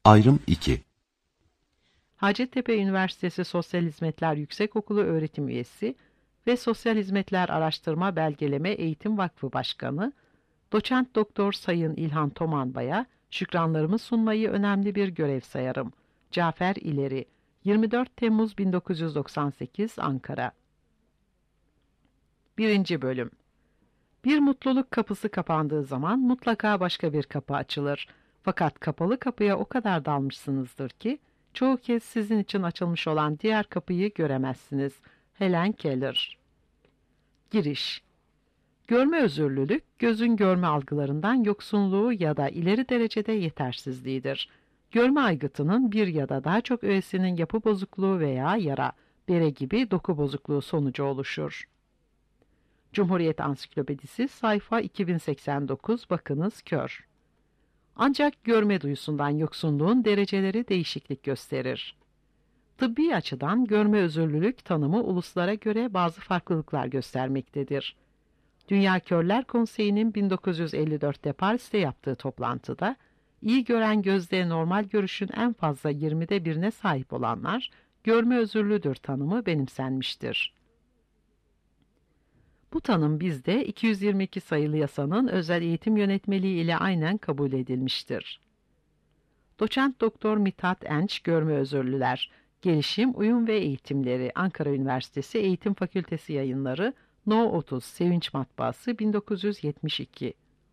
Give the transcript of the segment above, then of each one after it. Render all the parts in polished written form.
Ayrım 2. Hacettepe Üniversitesi Sosyal Hizmetler Yüksekokulu öğretim üyesi ve Sosyal Hizmetler Araştırma Belgeleme Eğitim Vakfı Başkanı, Doçent Doktor Sayın İlhan Tomanbay'a şükranlarımı sunmayı önemli bir görev sayarım. Cafer İleri, 24 Temmuz 1998, Ankara. 1. Bölüm. Bir mutluluk kapısı kapandığı zaman mutlaka başka bir kapı açılır. Fakat kapalı kapıya o kadar dalmışsınızdır ki, çoğu kez sizin için açılmış olan diğer kapıyı göremezsiniz. Helen Keller. Giriş. Görme özürlülük, gözün görme algılarından yoksunluğu ya da ileri derecede yetersizliğidir. Görme aygıtının bir ya da daha çok öğesinin yapı bozukluğu veya yara, bere gibi doku bozukluğu sonucu oluşur. Cumhuriyet Ansiklopedisi sayfa 2089, bakınız kör. Ancak görme duyusundan yoksunluğun dereceleri değişiklik gösterir. Tıbbi açıdan görme özürlülük tanımı uluslara göre bazı farklılıklar göstermektedir. Dünya Körler Konseyi'nin 1954'te Paris'te yaptığı toplantıda, iyi gören gözde normal görüşün en fazla 20'de birine sahip olanlar, görme özürlüdür tanımı benimsenmiştir. Bu tanım bizde 222 sayılı yasanın özel eğitim yönetmeliği ile aynen kabul edilmiştir. Doçent Doktor Mithat Enç, Görme Özürlüler, Gelişim, Uyum ve Eğitimleri, Ankara Üniversitesi Eğitim Fakültesi Yayınları, No 30, Sevinç Matbaası, 1972.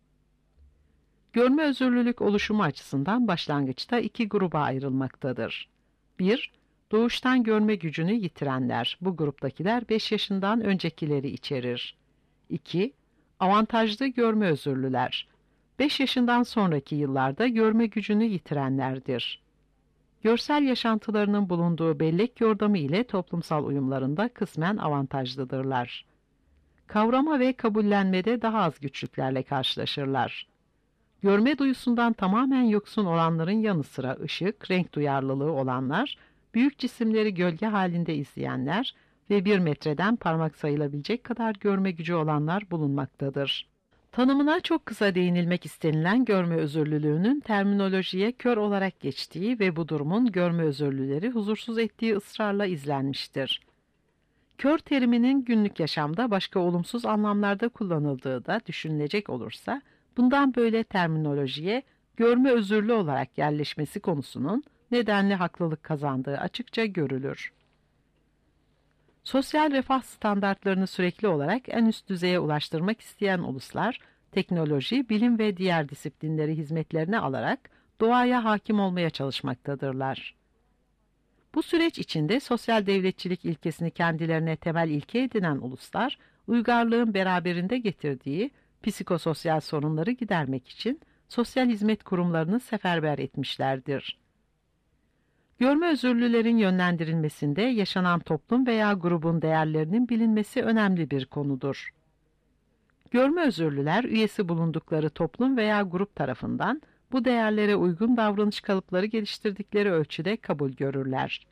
Görme özürlülük oluşumu açısından başlangıçta iki gruba ayrılmaktadır. 1. Doğuştan görme gücünü yitirenler. Bu gruptakiler 5 yaşından öncekileri içerir. 2. Avantajlı görme özürlüler. 5 yaşından sonraki yıllarda görme gücünü yitirenlerdir. Görsel yaşantılarının bulunduğu bellek yordamı ile toplumsal uyumlarında kısmen avantajlıdırlar. Kavrama ve kabullenmede daha az güçlüklerle karşılaşırlar. Görme duyusundan tamamen yoksun olanların yanı sıra ışık, renk duyarlılığı olanlar, büyük cisimleri gölge halinde izleyenler ve 1 metreden parmak sayılabilecek kadar görme gücü olanlar bulunmaktadır. Tanımına çok kısa değinilmek istenilen görme özürlülüğünün terminolojiye kör olarak geçtiği ve bu durumun görme özürlüleri huzursuz ettiği ısrarla izlenmiştir. Kör teriminin günlük yaşamda başka olumsuz anlamlarda kullanıldığı da düşünülecek olursa, bundan böyle terminolojiye görme özürlü olarak yerleşmesi konusunun nedenli haklılık kazandığı açıkça görülür. Sosyal refah standartlarını sürekli olarak en üst düzeye ulaştırmak isteyen uluslar, teknoloji, bilim ve diğer disiplinleri hizmetlerine alarak doğaya hakim olmaya çalışmaktadırlar. Bu süreç içinde sosyal devletçilik ilkesini kendilerine temel ilke edinen uluslar, uygarlığın beraberinde getirdiği psikososyal sorunları gidermek için sosyal hizmet kurumlarını seferber etmişlerdir. Görme özürlülerin yönlendirilmesinde yaşanan toplum veya grubun değerlerinin bilinmesi önemli bir konudur. Görme özürlüler, üyesi bulundukları toplum veya grup tarafından bu değerlere uygun davranış kalıpları geliştirdikleri ölçüde kabul görürler.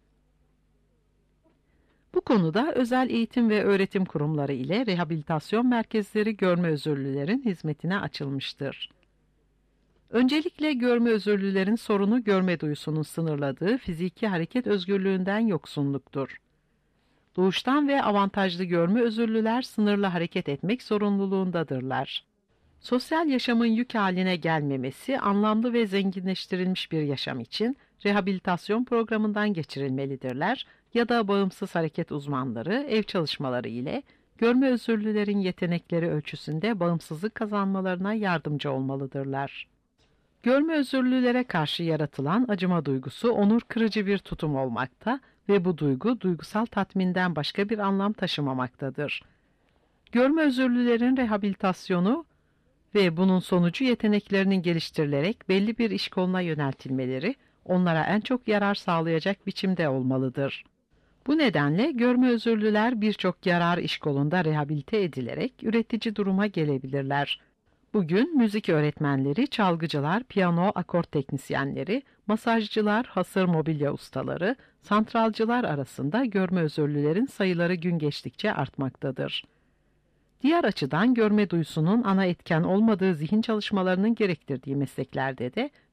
Bu konuda özel eğitim ve öğretim kurumları ile rehabilitasyon merkezleri görme özürlülerin hizmetine açılmıştır. Öncelikle görme özürlülerin sorunu görme duyusunun sınırladığı fiziki hareket özgürlüğünden yoksunluktur. Doğuştan ve avantajlı görme özürlüler sınırlı hareket etmek zorunluluğundadırlar. Sosyal yaşamın yük haline gelmemesi, anlamlı ve zenginleştirilmiş bir yaşam için rehabilitasyon programından geçirilmelidirler ya da bağımsız hareket uzmanları ev çalışmaları ile görme özürlülerin yetenekleri ölçüsünde bağımsızlık kazanmalarına yardımcı olmalıdırlar. Görme özürlülere karşı yaratılan acıma duygusu onur kırıcı bir tutum olmakta ve bu duygu duygusal tatminden başka bir anlam taşımamaktadır. Görme özürlülerin rehabilitasyonu ve bunun sonucu yeteneklerinin geliştirilerek belli bir iş koluna yöneltilmeleri onlara en çok yarar sağlayacak biçimde olmalıdır. Bu nedenle görme özürlüler birçok yarar iş kolunda rehabilite edilerek üretici duruma gelebilirler. Bugün müzik öğretmenleri, çalgıcılar, piyano, akort teknisyenleri, masajcılar, hasır mobilya ustaları, santralcılar arasında görme özürlülerin sayıları gün geçtikçe artmaktadır. Diğer açıdan görme duyusunun ana etken olmadığı zihin çalışmalarının gerektirdiği mesleklerde de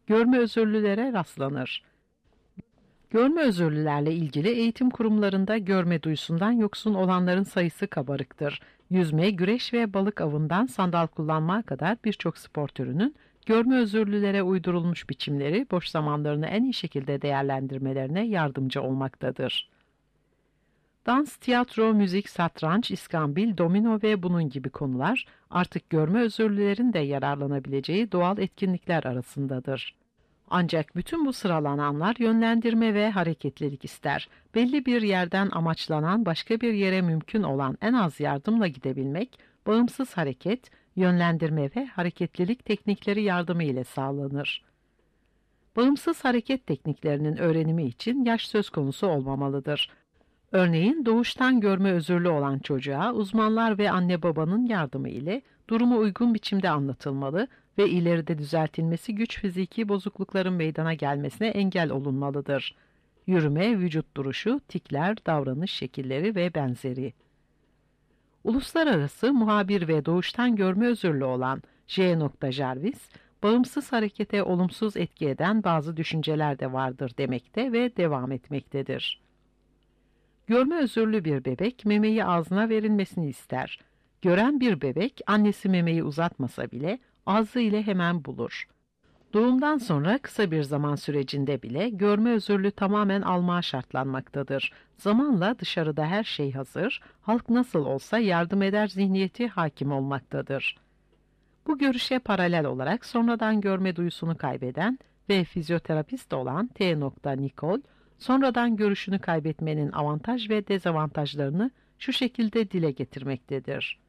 görme özürlülere rastlanır. Görme özürlülerle ilgili eğitim kurumlarında görme duyusundan yoksun olanların sayısı kabarıktır. Yüzme, güreş ve balık avından sandal kullanmaya kadar birçok spor türünün görme özürlülere uydurulmuş biçimleri boş zamanlarını en iyi şekilde değerlendirmelerine yardımcı olmaktadır. Dans, tiyatro, müzik, satranç, iskambil, domino ve bunun gibi konular artık görme özürlülerin de yararlanabileceği doğal etkinlikler arasındadır. Ancak bütün bu sıralananlar yönlendirme ve hareketlilik ister. Belli bir yerden amaçlanan başka bir yere mümkün olan en az yardımla gidebilmek, bağımsız hareket, yönlendirme ve hareketlilik teknikleri yardımı ile sağlanır. Bağımsız hareket tekniklerinin öğrenimi için yaş söz konusu olmamalıdır. Örneğin doğuştan görme özürlü olan çocuğa uzmanlar ve anne babanın yardımı ile durumu uygun biçimde anlatılmalı ve ileride düzeltilmesi güç fiziki bozuklukların meydana gelmesine engel olunmalıdır. Yürüme, vücut duruşu, tikler, davranış şekilleri ve benzeri. Uluslararası muhabir ve doğuştan görme özürlü olan J. Jarvis, bağımsız harekete olumsuz etki eden bazı düşünceler de vardır demekte ve devam etmektedir. Görme özürlü bir bebek memeyi ağzına verilmesini ister. Gören bir bebek annesi memeyi uzatmasa bile ağzı ile hemen bulur. Doğumdan sonra kısa bir zaman sürecinde bile görme özürlü tamamen almaya şartlanmaktadır. Zamanla dışarıda her şey hazır, halk nasıl olsa yardım eder zihniyeti hakim olmaktadır. Bu görüşe paralel olarak sonradan görme duyusunu kaybeden ve fizyoterapist olan T. Nicol, sonradan görüşünü kaybetmenin avantaj ve dezavantajlarını şu şekilde dile getirmektedir.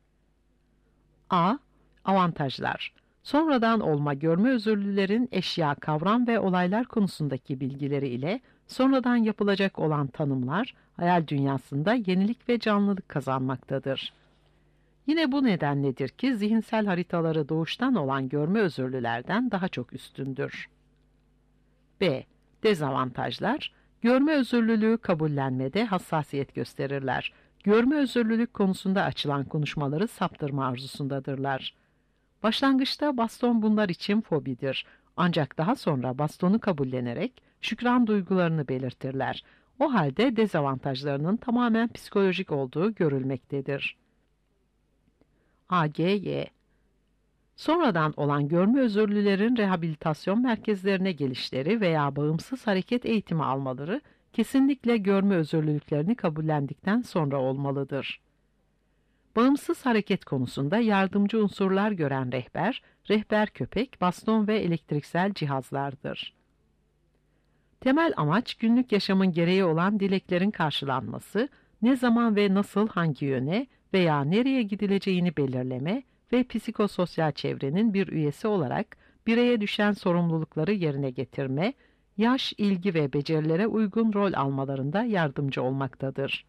A. Avantajlar. Sonradan olma görme özürlülerin eşya, kavram ve olaylar konusundaki bilgileri ile sonradan yapılacak olan tanımlar, hayal dünyasında yenilik ve canlılık kazanmaktadır. Yine bu nedenledir ki zihinsel haritaları doğuştan olan görme özürlülerden daha çok üstündür. B. Dezavantajlar. Görme özürlülüğü kabullenmede hassasiyet gösterirler. Görme özürlülük konusunda açılan konuşmaları saptırma arzusundadırlar. Başlangıçta baston bunlar için fobidir. Ancak daha sonra bastonu kabullenerek şükran duygularını belirtirler. O halde dezavantajlarının tamamen psikolojik olduğu görülmektedir. AGY. Sonradan olan görme özürlülerin rehabilitasyon merkezlerine gelişleri veya bağımsız hareket eğitimi almaları kesinlikle görme özürlülüklerini kabullendikten sonra olmalıdır. Bağımsız hareket konusunda yardımcı unsurlar gören rehber köpek, baston ve elektriksel cihazlardır. Temel amaç günlük yaşamın gereği olan dileklerin karşılanması, ne zaman ve nasıl hangi yöne veya nereye gidileceğini belirleme ve psikososyal çevrenin bir üyesi olarak bireye düşen sorumlulukları yerine getirme, yaş, ilgi ve becerilere uygun rol almalarında yardımcı olmaktadır.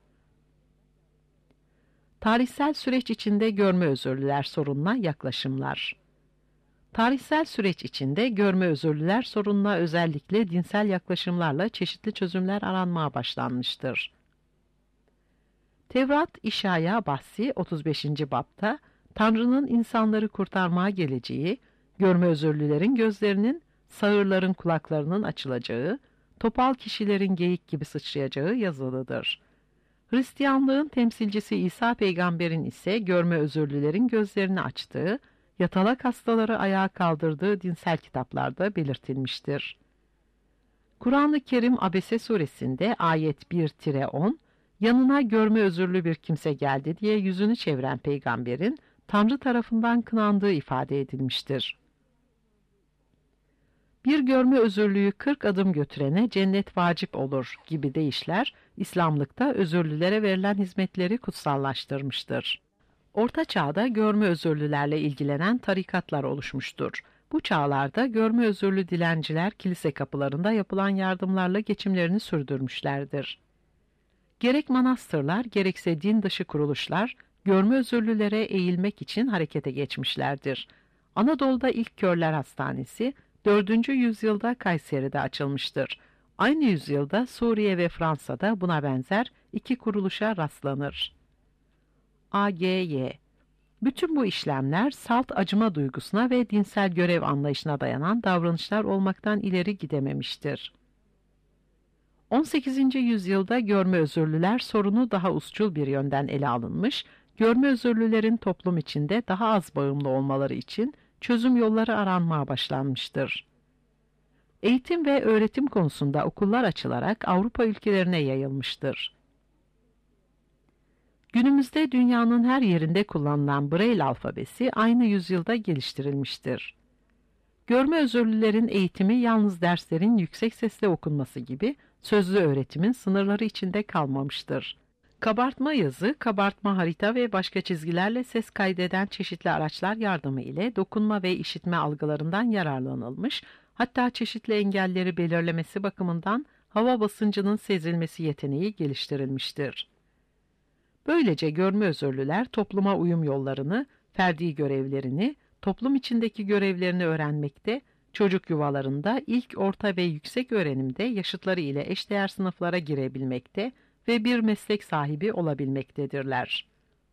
Tarihsel süreç içinde görme özürlüler sorununa yaklaşımlar. Tarihsel süreç içinde görme özürlüler sorununa özellikle dinsel yaklaşımlarla çeşitli çözümler aranmaya başlanmıştır. Tevrat İşaya bahsi 35. babta Tanrı'nın insanları kurtarmaya geleceği, görme özürlülerin gözlerinin, sağırların kulaklarının açılacağı, topal kişilerin geyik gibi sıçrayacağı yazılıdır. Hristiyanlığın temsilcisi İsa peygamberin ise görme özürlülerin gözlerini açtığı, yatalak hastaları ayağa kaldırdığı dinsel kitaplarda belirtilmiştir. Kur'an-ı Kerim Abese suresinde ayet 1-10, yanına görme özürlü bir kimse geldi diye yüzünü çeviren peygamberin Tanrı tarafından kınandığı ifade edilmiştir. Bir görme özürlüğü 40 adım götürene cennet vacip olur gibi deyişler, İslamlıkta özürlülere verilen hizmetleri kutsallaştırmıştır. Orta Çağ'da görme özürlülerle ilgilenen tarikatlar oluşmuştur. Bu çağlarda görme özürlü dilenciler kilise kapılarında yapılan yardımlarla geçimlerini sürdürmüşlerdir. Gerek manastırlar gerekse din dışı kuruluşlar görme özürlülere eğilmek için harekete geçmişlerdir. Anadolu'da ilk körler hastanesi 4. yüzyılda Kayseri'de açılmıştır. Aynı yüzyılda Suriye ve Fransa'da buna benzer iki kuruluşa rastlanır. AGY. Bütün bu işlemler salt acıma duygusuna ve dinsel görev anlayışına dayanan davranışlar olmaktan ileri gidememiştir. 18. yüzyılda görme özürlüler sorunu daha usçul bir yönden ele alınmış, görme özürlülerin toplum içinde daha az bağımlı olmaları için çözüm yolları aranmaya başlanmıştır. Eğitim ve öğretim konusunda okullar açılarak Avrupa ülkelerine yayılmıştır. Günümüzde dünyanın her yerinde kullanılan Braille alfabesi aynı yüzyılda geliştirilmiştir. Görme özürlülerin eğitimi yalnız derslerin yüksek sesle okunması gibi sözlü öğretimin sınırları içinde kalmamıştır. Kabartma yazı, kabartma harita ve başka çizgilerle ses kaydeden çeşitli araçlar yardımı ile dokunma ve işitme algılarından yararlanılmış, hatta çeşitli engelleri belirlemesi bakımından hava basıncının sezilmesi yeteneği geliştirilmiştir. Böylece görme özürlüler topluma uyum yollarını, ferdi görevlerini, toplum içindeki görevlerini öğrenmekte, çocuk yuvalarında ilk, orta ve yüksek öğrenimde yaşıtları ile eşdeğer sınıflara girebilmekte ve bir meslek sahibi olabilmektedirler.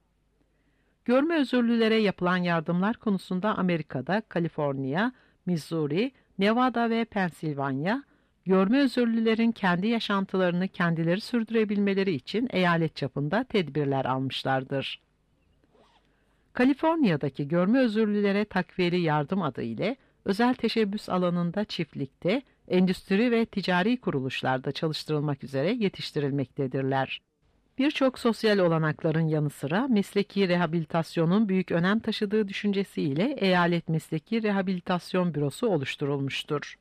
Görme özürlülere yapılan yardımlar konusunda Amerika'da Kaliforniya, Missouri, Nevada ve Pensilvanya, görme özürlülerin kendi yaşantılarını kendileri sürdürebilmeleri için eyalet çapında tedbirler almışlardır. Kaliforniya'daki görme özürlülere takviyeli yardım adı ile özel teşebbüs alanında çiftlikte, endüstri ve ticari kuruluşlarda çalıştırılmak üzere yetiştirilmektedirler. Birçok sosyal olanakların yanı sıra mesleki rehabilitasyonun büyük önem taşıdığı düşüncesiyle Eyalet Mesleki Rehabilitasyon Bürosu oluşturulmuştur.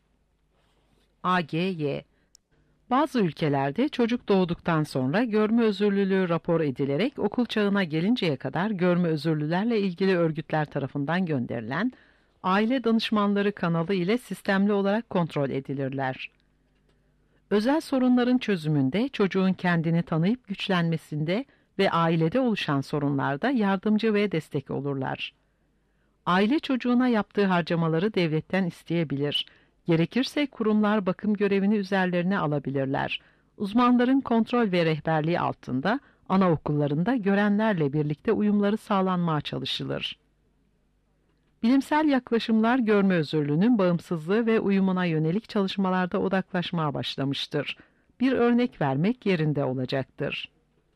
AGY. Bazı ülkelerde çocuk doğduktan sonra görme özürlülüğü rapor edilerek okul çağına gelinceye kadar görme özürlülerle ilgili örgütler tarafından gönderilen aile danışmanları kanalı ile sistemli olarak kontrol edilirler. Özel sorunların çözümünde, çocuğun kendini tanıyıp güçlenmesinde ve ailede oluşan sorunlarda yardımcı ve destek olurlar. Aile çocuğuna yaptığı harcamaları devletten isteyebilir. Gerekirse kurumlar bakım görevini üzerlerine alabilirler. Uzmanların kontrol ve rehberliği altında anaokullarında görenlerle birlikte uyumları sağlanmaya çalışılır. Bilimsel yaklaşımlar görme özürlüğünün bağımsızlığı ve uyumuna yönelik çalışmalarda odaklaşmaya başlamıştır. Bir örnek vermek yerinde olacaktır.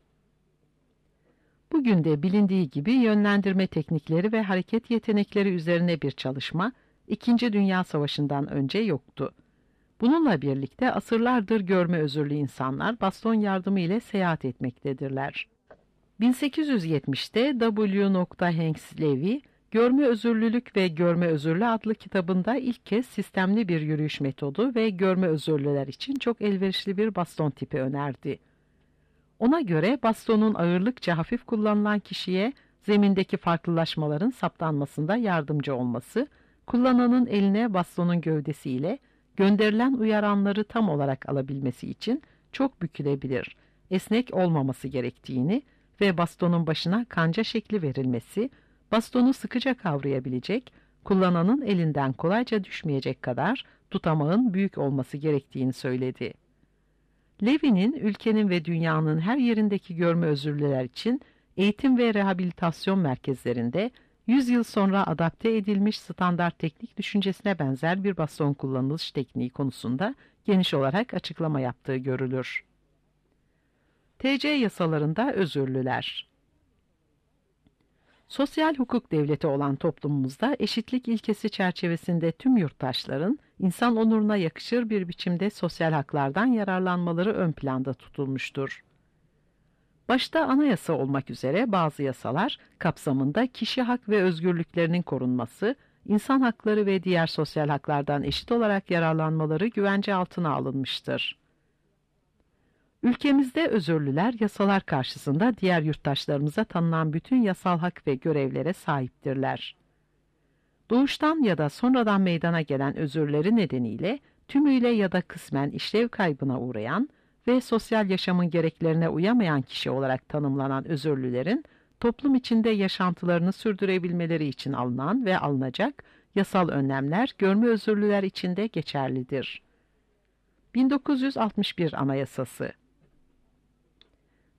Bugün de bilindiği gibi yönlendirme teknikleri ve hareket yetenekleri üzerine bir çalışma, İkinci Dünya Savaşı'ndan önce yoktu. Bununla birlikte asırlardır görme özürlü insanlar baston yardımı ile seyahat etmektedirler. 1870'te W. Hanks Levy, Görme Özürlülük ve Görme Özürlü adlı kitabında ilk kez sistemli bir yürüyüş metodu ve görme özürlüler için çok elverişli bir baston tipi önerdi. Ona göre bastonun ağırlıkça hafif kullanılan kişiye zemindeki farklılaşmaların saptanmasında yardımcı olması, kullananın eline bastonun gövdesiyle gönderilen uyaranları tam olarak alabilmesi için çok bükülebilir, esnek olmaması gerektiğini ve bastonun başına kanca şekli verilmesi, bastonu sıkıca kavrayabilecek, kullananın elinden kolayca düşmeyecek kadar tutamağın büyük olması gerektiğini söyledi. Levy'nin ülkenin ve dünyanın her yerindeki görme özürlüler için eğitim ve rehabilitasyon merkezlerinde 100 yıl sonra adapte edilmiş standart teknik düşüncesine benzer bir baston kullanılış tekniği konusunda geniş olarak açıklama yaptığı görülür. TC yasalarında özürlüler. Sosyal hukuk devleti olan toplumumuzda eşitlik ilkesi çerçevesinde tüm yurttaşların insan onuruna yakışır bir biçimde sosyal haklardan yararlanmaları ön planda tutulmuştur. Başta anayasa olmak üzere bazı yasalar kapsamında kişi hak ve özgürlüklerinin korunması, insan hakları ve diğer sosyal haklardan eşit olarak yararlanmaları güvence altına alınmıştır. Ülkemizde özürlüler yasalar karşısında diğer yurttaşlarımıza tanınan bütün yasal hak ve görevlere sahiptirler. Doğuştan ya da sonradan meydana gelen özürleri nedeniyle tümüyle ya da kısmen işlev kaybına uğrayan ve sosyal yaşamın gereklerine uyamayan kişi olarak tanımlanan özürlülerin toplum içinde yaşantılarını sürdürebilmeleri için alınan ve alınacak yasal önlemler görme özürlüler için de geçerlidir. 1961 Anayasası.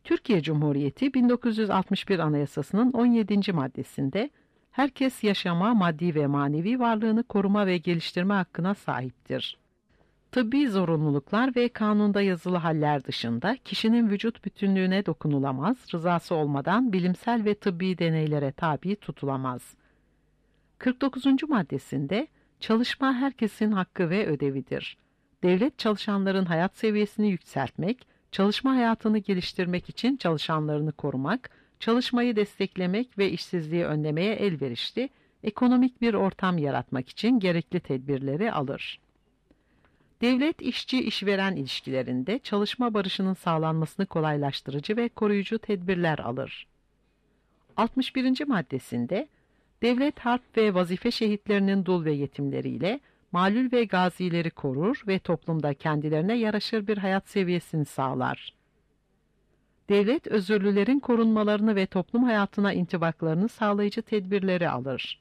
Türkiye Cumhuriyeti 1961 Anayasası'nın 17. maddesinde herkes yaşama, maddi ve manevi varlığını koruma ve geliştirme hakkına sahiptir. Tıbbi zorunluluklar ve kanunda yazılı haller dışında kişinin vücut bütünlüğüne dokunulamaz, rızası olmadan bilimsel ve tıbbi deneylere tabi tutulamaz. 49. maddesinde çalışma herkesin hakkı ve ödevidir. Devlet çalışanların hayat seviyesini yükseltmek, çalışma hayatını geliştirmek için çalışanlarını korumak, çalışmayı desteklemek ve işsizliği önlemeye elverişli, ekonomik bir ortam yaratmak için gerekli tedbirleri alır. Devlet işçi-işveren ilişkilerinde çalışma barışının sağlanmasını kolaylaştırıcı ve koruyucu tedbirler alır. 61. maddesinde, devlet harp ve vazife şehitlerinin dul ve yetimleriyle malul ve gazileri korur ve toplumda kendilerine yaraşır bir hayat seviyesini sağlar. Devlet özürlülerin korunmalarını ve toplum hayatına intibaklarını sağlayıcı tedbirleri alır.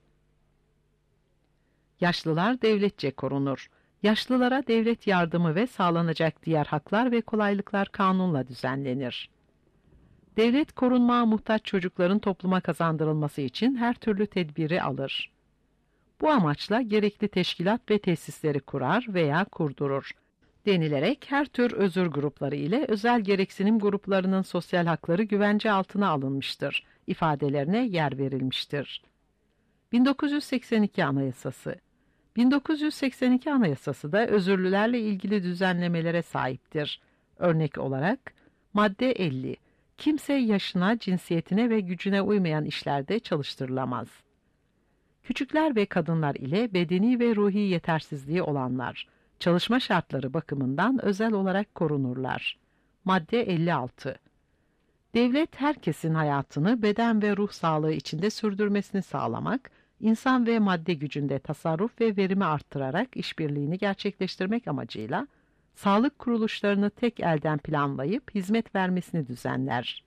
Yaşlılar devletçe korunur. Yaşlılara devlet yardımı ve sağlanacak diğer haklar ve kolaylıklar kanunla düzenlenir. Devlet korunmaya muhtaç çocukların topluma kazandırılması için her türlü tedbiri alır. Bu amaçla gerekli teşkilat ve tesisleri kurar veya kurdurur denilerek her tür özür grupları ile özel gereksinim gruplarının sosyal hakları güvence altına alınmıştır ifadelerine yer verilmiştir. 1982 Anayasası 1982 Anayasası da özürlülerle ilgili düzenlemelere sahiptir. Örnek olarak, madde 50, kimse yaşına, cinsiyetine ve gücüne uymayan işlerde çalıştırılamaz. Küçükler ve kadınlar ile bedeni ve ruhi yetersizliği olanlar, çalışma şartları bakımından özel olarak korunurlar. Madde 56, devlet herkesin hayatını beden ve ruh sağlığı içinde sürdürmesini sağlamak, İnsan ve madde gücünde tasarruf ve verimi arttırarak işbirliğini gerçekleştirmek amacıyla sağlık kuruluşlarını tek elden planlayıp hizmet vermesini düzenler.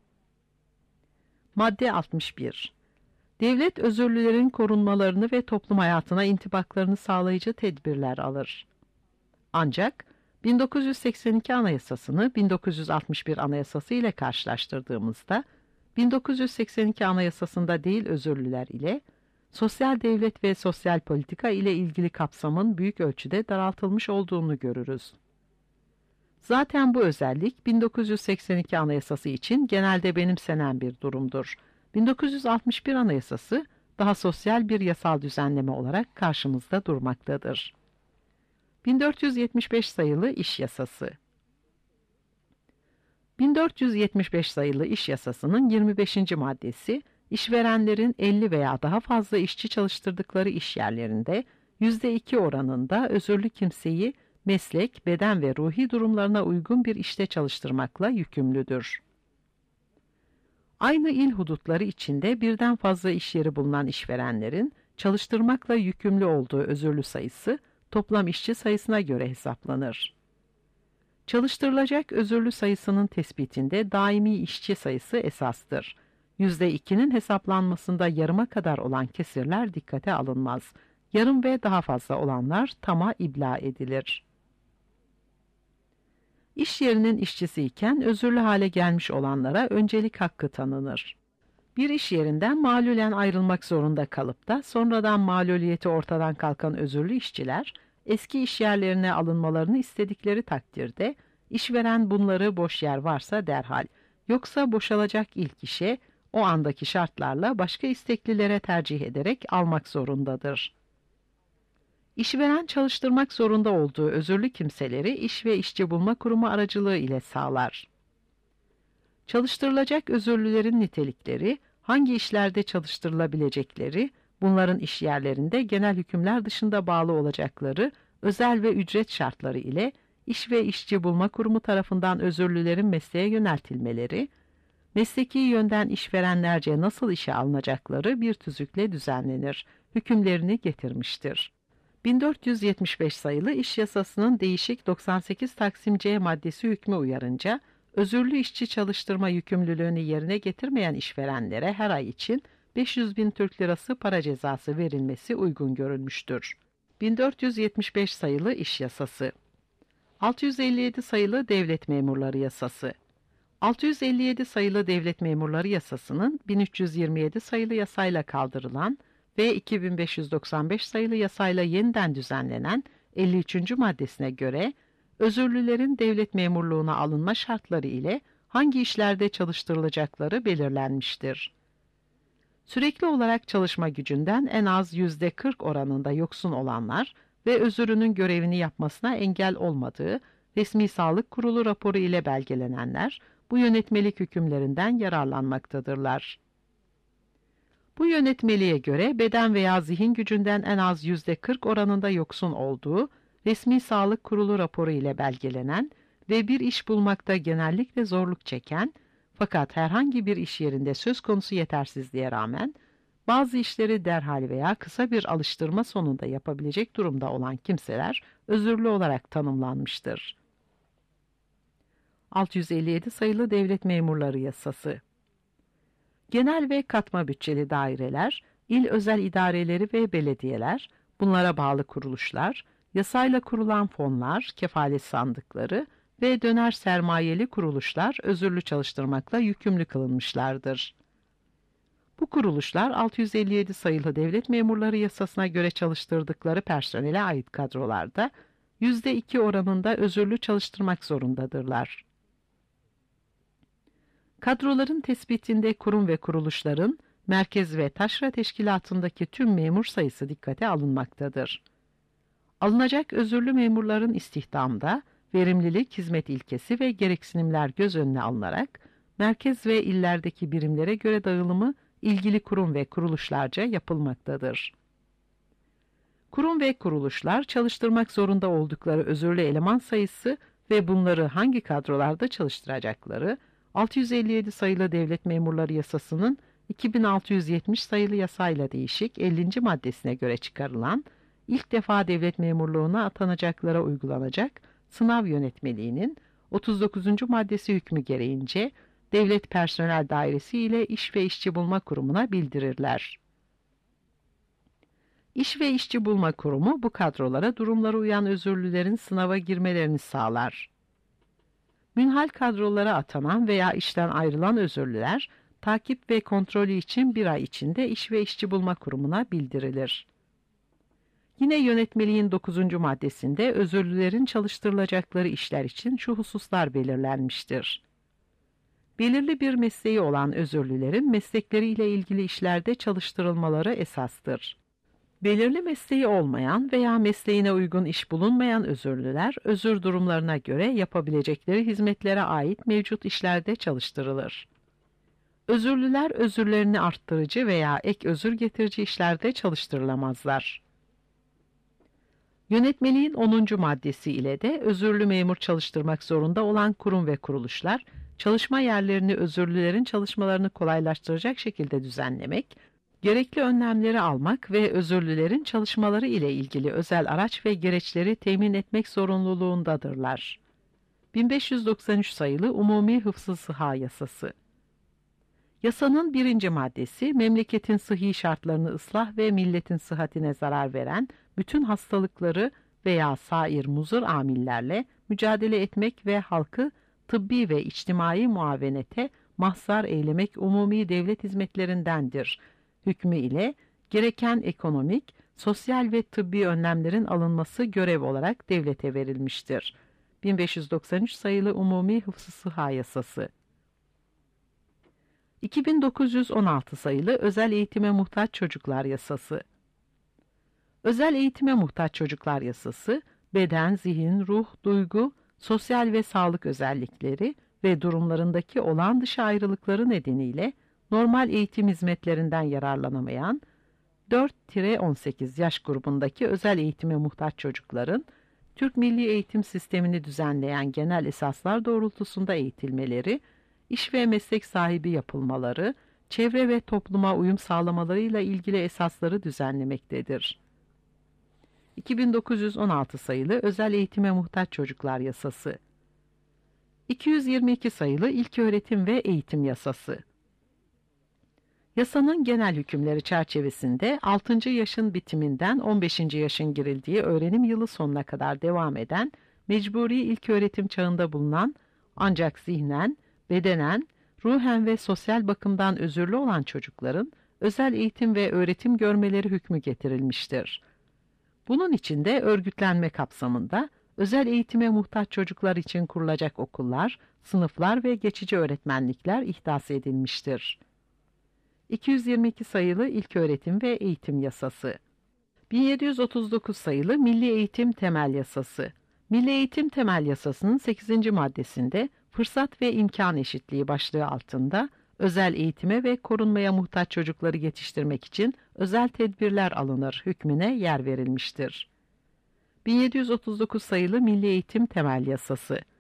Madde 61. Devlet özürlülerin korunmalarını ve toplum hayatına intibaklarını sağlayıcı tedbirler alır. Ancak 1982 Anayasası'nı 1961 Anayasası ile karşılaştırdığımızda 1982 Anayasası'nda değil özürlüler ile sosyal devlet ve sosyal politika ile ilgili kapsamın büyük ölçüde daraltılmış olduğunu görürüz. Zaten bu özellik 1982 Anayasası için genelde benimsenen bir durumdur. 1961 Anayasası daha sosyal bir yasal düzenleme olarak karşımızda durmaktadır. 1475 sayılı İş Yasası 1475 sayılı İş Yasası'nın 25. maddesi, İşverenlerin 50 veya daha fazla işçi çalıştırdıkları iş yerlerinde %2 oranında özürlü kimseyi meslek, beden ve ruhi durumlarına uygun bir işte çalıştırmakla yükümlüdür. Aynı il hudutları içinde birden fazla iş yeri bulunan işverenlerin çalıştırmakla yükümlü olduğu özürlü sayısı toplam işçi sayısına göre hesaplanır. Çalıştırılacak özürlü sayısının tespitinde daimi işçi sayısı esastır. %2'nin hesaplanmasında yarıma kadar olan kesirler dikkate alınmaz. Yarım ve daha fazla olanlar tama ibla edilir. İş yerinin işçisi iken özürlü hale gelmiş olanlara öncelik hakkı tanınır. Bir iş yerinden malulen ayrılmak zorunda kalıp da sonradan maluliyeti ortadan kalkan özürlü işçiler, eski iş yerlerine alınmalarını istedikleri takdirde, işveren bunları boş yer varsa derhal, yoksa boşalacak ilk işe, o andaki şartlarla başka isteklilere tercih ederek almak zorundadır. İşveren çalıştırmak zorunda olduğu özürlü kimseleri iş ve işçi bulma kurumu aracılığı ile sağlar. Çalıştırılacak özürlülerin nitelikleri, hangi işlerde çalıştırılabilecekleri, bunların iş yerlerinde genel hükümler dışında bağlı olacakları özel ve ücret şartları ile iş ve işçi bulma kurumu tarafından özürlülerin mesleğe yöneltilmeleri, mesleki yönden işverenlerce nasıl işe alınacakları bir tüzükle düzenlenir, hükümlerini getirmiştir. 1475 sayılı İş Yasası'nın değişik 98 Taksim C maddesi hükmü uyarınca, özürlü işçi çalıştırma yükümlülüğünü yerine getirmeyen işverenlere her ay için 500.000 Türk Lirası para cezası verilmesi uygun görülmüştür. 1475 sayılı İş Yasası 657 sayılı Devlet Memurları Yasası 657 sayılı Devlet Memurları Yasası'nın 1327 sayılı yasayla kaldırılan ve 2595 sayılı yasayla yeniden düzenlenen 53. maddesine göre özürlülerin devlet memurluğuna alınma şartları ile hangi işlerde çalıştırılacakları belirlenmiştir. Sürekli olarak çalışma gücünden en az %40 oranında yoksun olanlar ve özürünün görevini yapmasına engel olmadığı Resmi Sağlık Kurulu raporu ile belgelenenler bu yönetmelik hükümlerinden yararlanmaktadırlar. Bu yönetmeliğe göre beden veya zihin gücünden en az %40 oranında yoksun olduğu Resmi Sağlık Kurulu raporu ile belgelenen ve bir iş bulmakta genellikle zorluk çeken fakat herhangi bir iş yerinde söz konusu yetersizliğe rağmen bazı işleri derhal veya kısa bir alıştırma sonunda yapabilecek durumda olan kimseler özürlü olarak tanımlanmıştır. 657 sayılı Devlet Memurları Yasası. Genel ve katma bütçeli daireler, il özel idareleri ve belediyeler, bunlara bağlı kuruluşlar, yasayla kurulan fonlar, kefalet sandıkları ve döner sermayeli kuruluşlar özürlü çalıştırmakla yükümlü kılınmışlardır. Bu kuruluşlar 657 sayılı Devlet Memurları Yasasına göre çalıştırdıkları personele ait kadrolarda %2 oranında özürlü çalıştırmak zorundadırlar. Kadroların tespitinde kurum ve kuruluşların merkez ve taşra teşkilatındaki tüm memur sayısı dikkate alınmaktadır. Alınacak özürlü memurların istihdamda verimlilik, hizmet ilkesi ve gereksinimler göz önüne alınarak merkez ve illerdeki birimlere göre dağılımı ilgili kurum ve kuruluşlarca yapılmaktadır. Kurum ve kuruluşlar çalıştırmak zorunda oldukları özürlü eleman sayısı ve bunları hangi kadrolarda çalıştıracakları 657 sayılı Devlet Memurları Yasası'nın 2670 sayılı yasayla değişik 50. maddesine göre çıkarılan ilk defa devlet memurluğuna atanacaklara uygulanacak sınav yönetmeliğinin 39. maddesi hükmü gereğince Devlet Personel Dairesi ile İş ve İşçi Bulma Kurumu'na bildirirler. İş ve İşçi Bulma Kurumu bu kadrolara durumlara uyan özürlülerin sınava girmelerini sağlar. Münhal kadrolara atanan veya işten ayrılan özürlüler, takip ve kontrolü için bir ay içinde İş ve İşçi Bulma Kurumu'na bildirilir. Yine yönetmeliğin 9. maddesinde özürlülerin çalıştırılacakları işler için şu hususlar belirlenmiştir. Belirli bir mesleği olan özürlülerin meslekleriyle ilgili işlerde çalıştırılmaları esastır. Belirli mesleği olmayan veya mesleğine uygun iş bulunmayan özürlüler, özür durumlarına göre yapabilecekleri hizmetlere ait mevcut işlerde çalıştırılır. Özürlüler, özürlerini arttırıcı veya ek özür getirici işlerde çalıştırılamazlar. Yönetmeliğin 10. maddesi ile de özürlü memur çalıştırmak zorunda olan kurum ve kuruluşlar, çalışma yerlerini özürlülerin çalışmalarını kolaylaştıracak şekilde düzenlemek, gerekli önlemleri almak ve özürlülerin çalışmaları ile ilgili özel araç ve gereçleri temin etmek zorunluluğundadırlar. 1593 sayılı Umumi Hıfzı Sıha Yasası. Yasanın 1. maddesi, memleketin sıhhi şartlarını ıslah ve milletin sıhhatine zarar veren bütün hastalıkları veya sair muzır amillerle mücadele etmek ve halkı tıbbi ve içtimai muavenete mahzar eylemek umumi devlet hizmetlerindendir hükmü ile gereken ekonomik, sosyal ve tıbbi önlemlerin alınması görev olarak devlete verilmiştir. 1593 sayılı Umumi Hıfzı Sıha Yasası. 2916 sayılı Özel Eğitime Muhtaç Çocuklar Yasası. Özel Eğitime Muhtaç Çocuklar Yasası, beden, zihin, ruh, duygu, sosyal ve sağlık özellikleri ve durumlarındaki olağan dışı ayrılıkları nedeniyle normal eğitim hizmetlerinden yararlanamayan 4-18 yaş grubundaki özel eğitime muhtaç çocukların Türk Milli Eğitim Sistemini düzenleyen genel esaslar doğrultusunda eğitilmeleri, iş ve meslek sahibi yapılmaları, çevre ve topluma uyum sağlamalarıyla ilgili esasları düzenlemektedir. 2916 sayılı Özel Eğitime Muhtaç Çocuklar Yasası. 222 sayılı İlköğretim ve Eğitim Yasası. Yasanın genel hükümleri çerçevesinde 6. yaşın bitiminden 15. yaşın girildiği öğrenim yılı sonuna kadar devam eden mecburi ilköğretim çağında bulunan ancak zihnen, Bedenen, ruhen ve sosyal bakımdan özürlü olan çocukların özel eğitim ve öğretim görmeleri hükmü getirilmiştir. Bunun için de örgütlenme kapsamında özel eğitime muhtaç çocuklar için kurulacak okullar, sınıflar ve geçici öğretmenlikler ihdas edilmiştir. 222 sayılı İlköğretim ve Eğitim Yasası. 1739 sayılı Milli Eğitim Temel Yasası. Milli Eğitim Temel Yasası'nın 8. maddesinde fırsat ve imkan eşitliği başlığı altında özel eğitime ve korunmaya muhtaç çocukları yetiştirmek için özel tedbirler alınır hükmüne yer verilmiştir. 1739 sayılı Milli Eğitim Temel Yasası.